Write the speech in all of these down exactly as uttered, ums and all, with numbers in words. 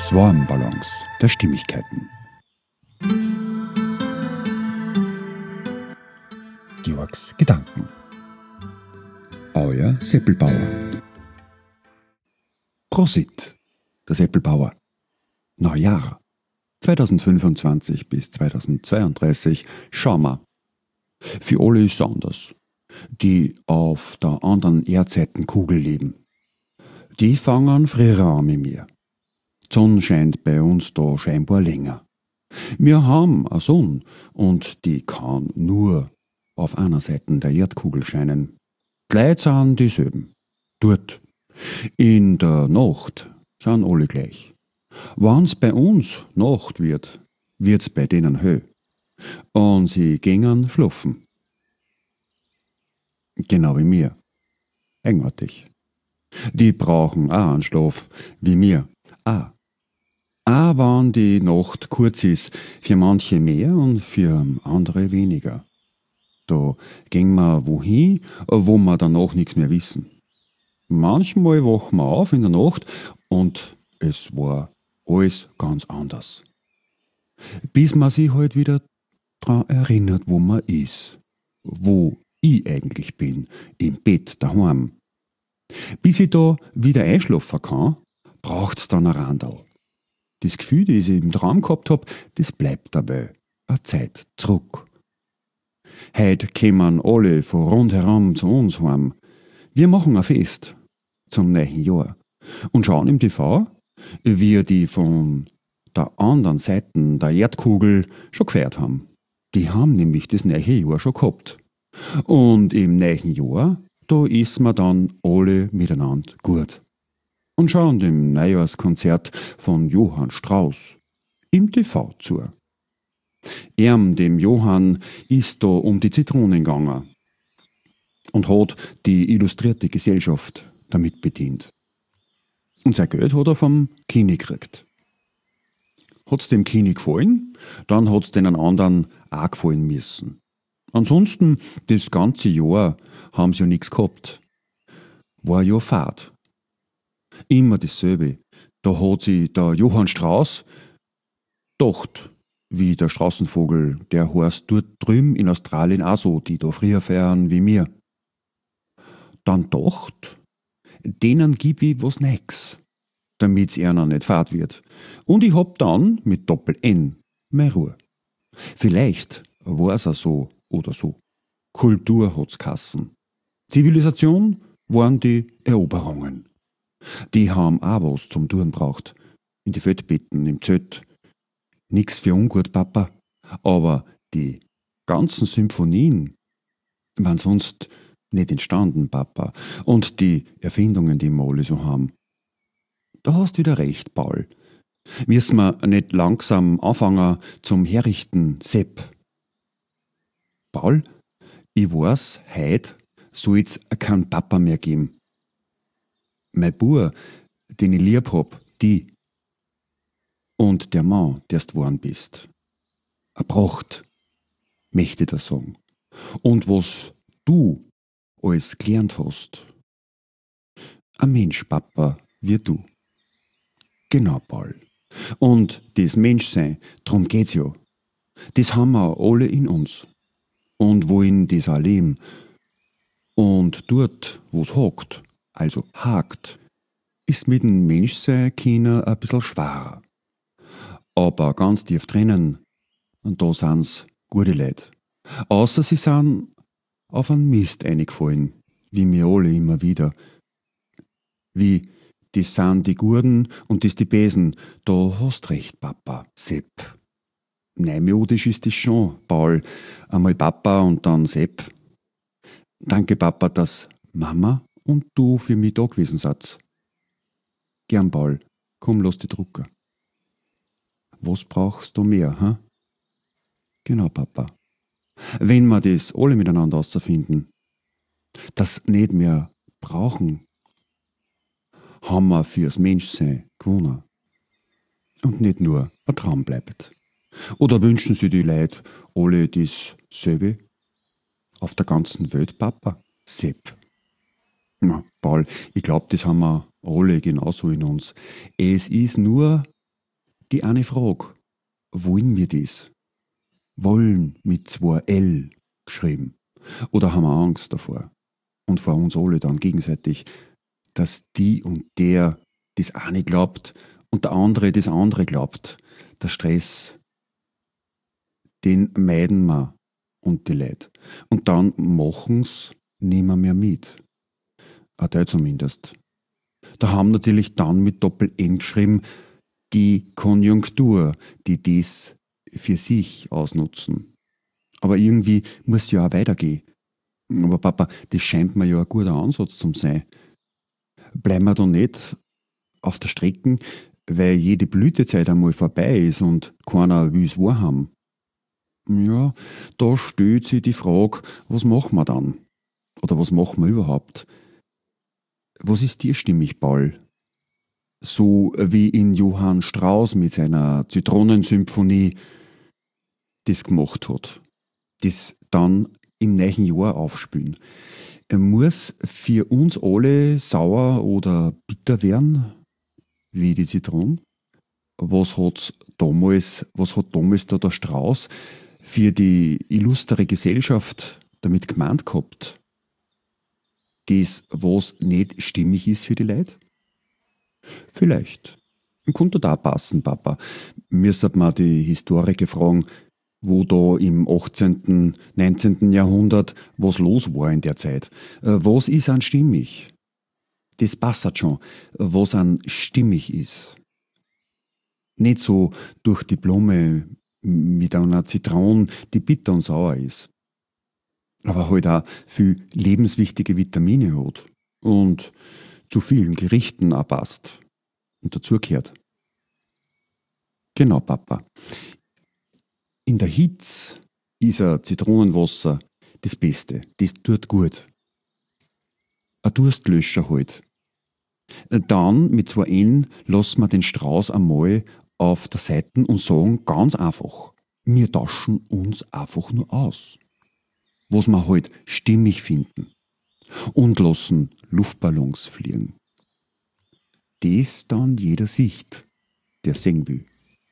Swarmbalance der Stimmigkeiten. Georgs Gedanken. Euer Seppelbauer. Prosit, der Seppelbauer. Neujahr. zweitausendfünfundzwanzig bis zweitausendzweiunddreißig schauen wir. Für alle ist es anders. Die auf der anderen Erdseitenkugel leben. Die fangen früher an mit mir. Die Sonne scheint bei uns da scheinbar länger. Wir haben eine Sonne und die kann nur auf einer Seite der Erdkugel scheinen. Die Leute sind dieselben. Dort. In der Nacht sind alle gleich. Wenn's bei uns Nacht wird, wird's bei denen hell. Und sie gingen schlafen. Genau wie mir. Eigenartig. Die brauchen auch einen Schlaf, wie mir. Ah. Auch wenn die Nacht kurz ist, für manche mehr und für andere weniger. Da gehen wir wohin, wo wir danach nichts mehr wissen. Manchmal wachen wir auf in der Nacht und es war alles ganz anders. Bis man sich halt wieder daran erinnert, wo man ist. Wo ich eigentlich bin, im Bett daheim. Bis ich da wieder einschlafen kann, braucht's dann ein Randal. Das Gefühl, das ich im Traum gehabt hab, das bleibt dabei. Eine Zeit zurück. Heute kommen alle von rundherum zu uns heim. Wir machen ein Fest zum neuen Jahr und schauen im T V, wie die von der anderen Seite der Erdkugel schon gefeiert haben. Die haben nämlich das neue Jahr schon gehabt. Und im neuen Jahr, da ist man dann alle miteinander gut. Und schauen dem Neujahrskonzert von Johann Strauss im T V zu. Erm, dem Johann, ist da um die Zitronen gegangen und hat die illustrierte Gesellschaft damit bedient. Und sein Geld hat er vom Kini gekriegt. Hat's dem Kini gefallen, dann hat's den anderen auch gefallen müssen. Ansonsten, das ganze Jahr haben sie ja nichts gehabt. War ja fad. Immer dasselbe. Da hat sich der Johann Strauss gedacht, wie der Straußenvogel, der heißt dort drüben in Australien auch so, die da früher feiern wie mir. Dann dacht, denen gib ich was Neues, damit's einer nicht fad wird. Und ich hab dann mit Doppel-N meine Ruhe. Vielleicht war's auch so oder so. Kultur hat's geheißen. Zivilisation waren die Eroberungen. Die haben auch was zum Tun braucht. In die Feldbetten, im Zelt. Nix für ungut, Papa. Aber die ganzen Symphonien waren sonst nicht entstanden, Papa. Und die Erfindungen, die wir alle so haben. Da hast wieder recht, Paul. Müssen wir nicht langsam anfangen zum Herrichten, Sepp. Paul, ich weiß, heut soll's keinen Papa mehr geben. Mein Bub, den ich lieb hab, die. Und der Mann, der du geworden bist. A Pracht, möchte ich da sagen. Und was du alles gelernt hast. Ein Mensch, Papa, wie du. Genau, Paul. Und das Menschsein, drum geht's ja. Das haben wir alle in uns. Und wollen das auch leben. Und dort, wo's hakt, also hakt, ist mit dem Menschsein China ein bisschen schwerer. Aber ganz tief drinnen, und da sind's gute Leute. Außer sie sind auf einen Mist eingefallen, wie mir alle immer wieder. Wie, das sind die Guten und das die Besen. Da hast recht, Papa, Sepp. Neumodisch ist das schon, Paul. Einmal Papa und dann Sepp. Danke, Papa, dass Mama und du für mich da gewesen seid. Gern, Paul. Komm, lass die drucken. Was brauchst du mehr, hä? Genau, Papa. Wenn wir das alle miteinander ausfinden, das nicht mehr brauchen, haben wir fürs Menschsein gewonnen. Und nicht nur ein Traum bleibt. Oder wünschen sie die Leute alle dasselbe? Auf der ganzen Welt, Papa? Sepp. Na, Paul, ich glaub, das haben wir alle genauso in uns. Es ist nur Die eine Frage, wollen wir das? Wollen mit zwei L geschrieben. Oder haben wir Angst davor? Und vor uns alle dann gegenseitig, dass die und der das eine glaubt und der andere das andere glaubt. Der Stress, den meiden wir und die Leute. Und dann machen's nimmer mehr mit. Auch der zumindest. Da haben natürlich dann mit Doppel-N geschrieben die Konjunktur, die das für sich ausnutzen. Aber irgendwie muss ja auch weitergehen. Aber Papa, das scheint mir ja ein guter Ansatz zu sein. Bleiben wir da nicht auf der Strecke, weil jede Blütezeit einmal vorbei ist und keiner will es wahrhaben. Ja, da stellt sich die Frage, was machen wir dann? Oder was machen wir überhaupt? Was ist dir stimmig, Paul? So wie in Johann Strauss mit seiner Zitronensymphonie das gemacht hat. Das dann im neuen Jahr aufspülen. Er muss für uns alle sauer oder bitter werden, wie die Zitronen. Was hat's damals, was hat damals da der Strauß für die illustre Gesellschaft damit gemeint gehabt? Das, was nicht stimmig ist für die Leute? Vielleicht. Könnte da passen, Papa. Müssen wir die Historiker fragen, wo da im achtzehnten., neunzehnten. Jahrhundert was los war in der Zeit. Äh, Was ist an stimmig? Das passt schon, was an stimmig ist. Nicht so durch die Blume mit einer Zitrone, die bitter und sauer ist. Aber halt auch viel lebenswichtige Vitamine hat. Und zu vielen Gerichten auch passt. Und dazugehört. Genau, Papa. In der Hitze ist ein Zitronenwasser das Beste. Das tut gut. Ein Durstlöscher halt. Dann mit zwei N lassen wir den Strauß einmal auf der Seite und sagen ganz einfach, wir tauschen uns einfach nur aus. Was wir halt stimmig finden. Und lassen Luftballons fliegen. Das dann jeder Sicht, der sehen will.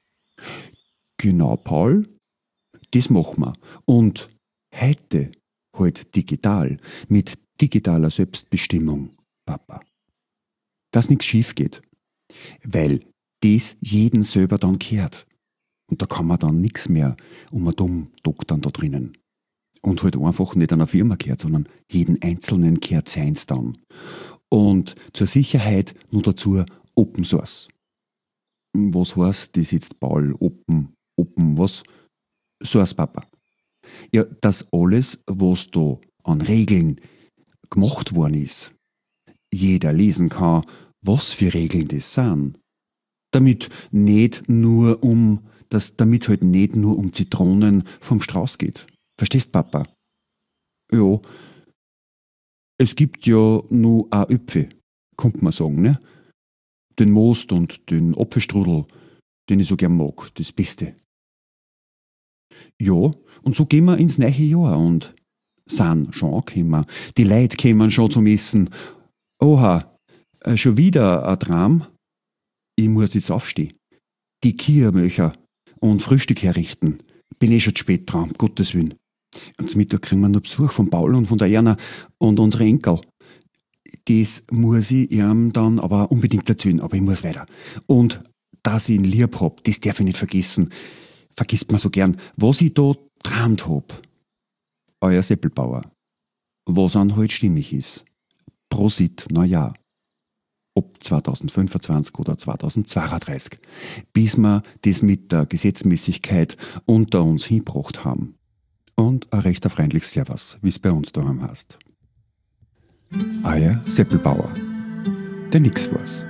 Genau, Paul, das machen wir. Und heute halt digital, mit digitaler Selbstbestimmung, Papa. Dass nichts schief geht. Weil das jeden selber dann kehrt. Und da kann man dann nichts mehr um und um doktern da drinnen. Und halt einfach nicht einer Firma kehrt, sondern jeden Einzelnen kehrt seins dann. Und zur Sicherheit nur dazu Open Source. Was heißt das jetzt, Paul? Open, Open, was? Source, Papa. Ja, dass alles, was da an Regeln gemacht worden ist, jeder lesen kann, was für Regeln das sind. Damit nicht nur um, dass, damit halt nicht nur um Zitronen vom Strauß geht. Verstehst, Papa? Ja, es gibt ja nur auch Äpfel, kommt man sagen, ne? Den Most und den Apfelstrudel, den ich so gern mag, das Beste. Ja, und so gehen wir ins neue Jahr und sind schon angekommen. Die Leute kommen schon zum Essen. Oha, äh, schon wieder ein Traum? Ich muss jetzt aufstehen. Die Kiermöcher und Frühstück herrichten. Bin eh schon zu spät dran, um Gottes Willen. Und zum Mittag kriegen wir noch Besuch von Paul und von der Erna und unsere Enkel. Das muss ich ihm dann aber unbedingt erzählen, aber ich muss weiter. Und dass ich ihn lieb hab, das darf ich nicht vergessen. Vergisst man so gern, was ich da träumt hab. Euer Seppelbauer. Was an heute stimmig ist. Prosit, na ja. Ob zweitausendfünfundzwanzig oder zweitausendzweiunddreißig. Bis wir das mit der Gesetzmäßigkeit unter uns hingebracht haben. Und ein recht freundliches Servus, wie es bei uns daheim heißt. Euer Seppelbauer, der nix weiß.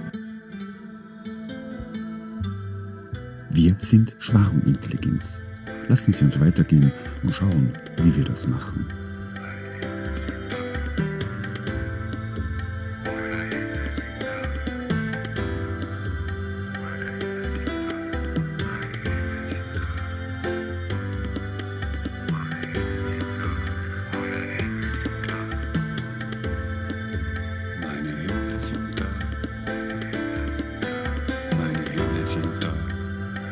Wir sind Schwarmintelligenz. Lassen Sie uns weitergehen und schauen, wie wir das machen. Meine Hände sind da. Meine Hände sind da.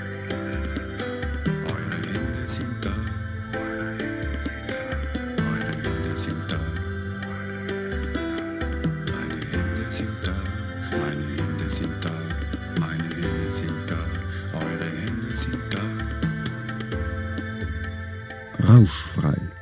meine Hände sind da, meine Hände sind da, eure Hände sind da. Rauschfrei.